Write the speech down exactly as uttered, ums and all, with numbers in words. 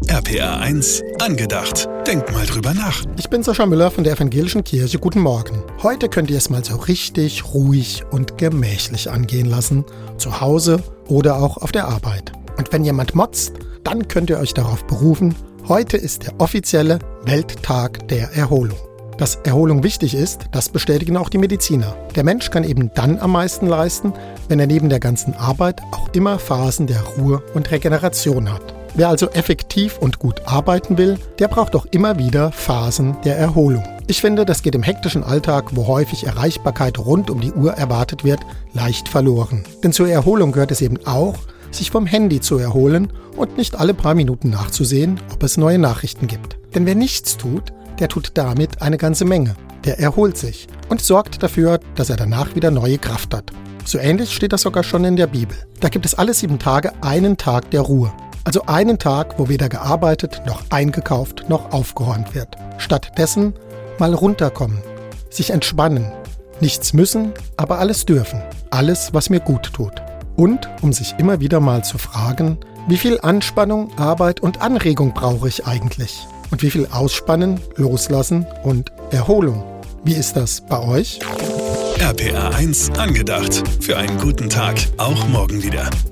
R P R eins angedacht. Denk mal drüber nach. Ich bin Sascha Müller von der Evangelischen Kirche. Guten Morgen. Heute könnt ihr es mal so richtig ruhig und gemächlich angehen lassen. Zu Hause oder auch auf der Arbeit. Und wenn jemand motzt, dann könnt ihr euch darauf berufen, heute ist der offizielle Welttag der Erholung. Dass Erholung wichtig ist, das bestätigen auch die Mediziner. Der Mensch kann eben dann am meisten leisten, wenn er neben der ganzen Arbeit auch immer Phasen der Ruhe und Regeneration hat. Wer also effektiv und gut arbeiten will, der braucht auch immer wieder Phasen der Erholung. Ich finde, das geht im hektischen Alltag, wo häufig Erreichbarkeit rund um die Uhr erwartet wird, leicht verloren. Denn zur Erholung gehört es eben auch, sich vom Handy zu erholen und nicht alle paar Minuten nachzusehen, ob es neue Nachrichten gibt. Denn wer nichts tut, der tut damit eine ganze Menge. Der erholt sich und sorgt dafür, dass er danach wieder neue Kraft hat. So ähnlich steht das sogar schon in der Bibel. Da gibt es alle sieben Tage einen Tag der Ruhe. Also einen Tag, wo weder gearbeitet, noch eingekauft, noch aufgeräumt wird. Stattdessen mal runterkommen, sich entspannen. Nichts müssen, aber alles dürfen. Alles, was mir gut tut. Und um sich immer wieder mal zu fragen, wie viel Anspannung, Arbeit und Anregung brauche ich eigentlich? Und wie viel Ausspannen, Loslassen und Erholung? Wie ist das bei euch? R P R eins angedacht. Für einen guten Tag, auch morgen wieder.